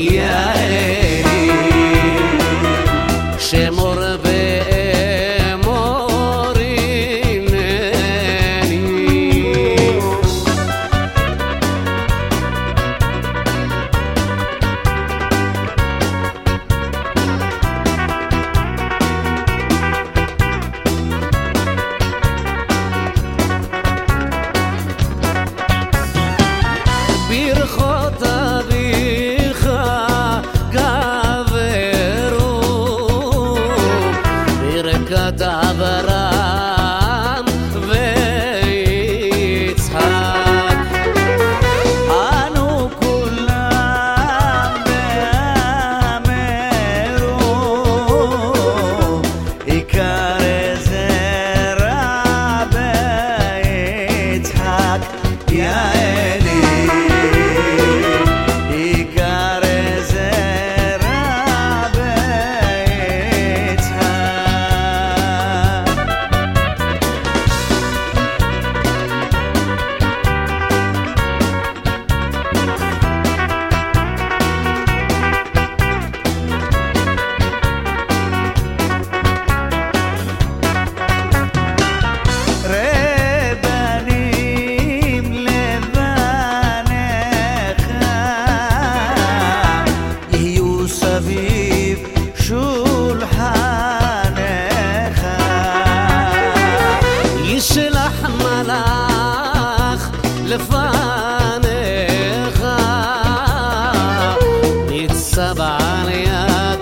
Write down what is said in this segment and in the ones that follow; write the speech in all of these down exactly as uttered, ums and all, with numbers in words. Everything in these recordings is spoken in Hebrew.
יעלי שמור ואמור הנני ברכות אביך גברו ברכת אברהם ויצחק אנו כולם באמרו עיקר זרע ביצחק יעלי עיקר זרע ביצחק רבנים לבניך יהיו סביב שולחנך ישלח מלאך לפניך ניצב על יד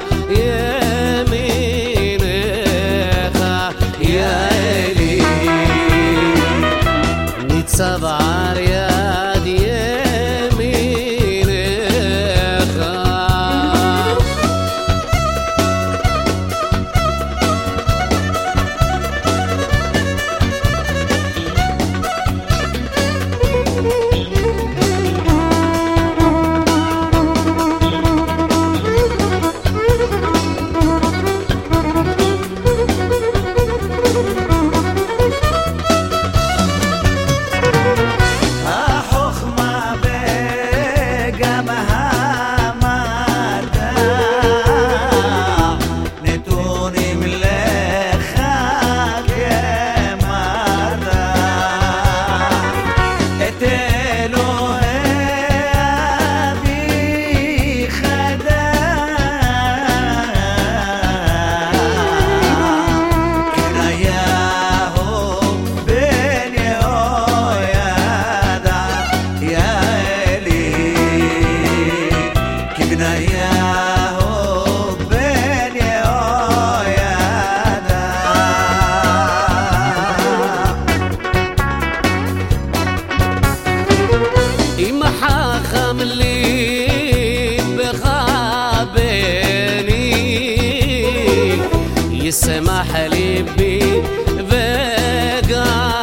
ימינך יעלי ניצב על יד ימינך החוכמה וגם המדע נתונים לך כמדע את אלוהי אביך דע קניהו בן יהוידע יעלי כבניהו בן יהוידע אם חכם ליבך בני ישמח ליבי וגם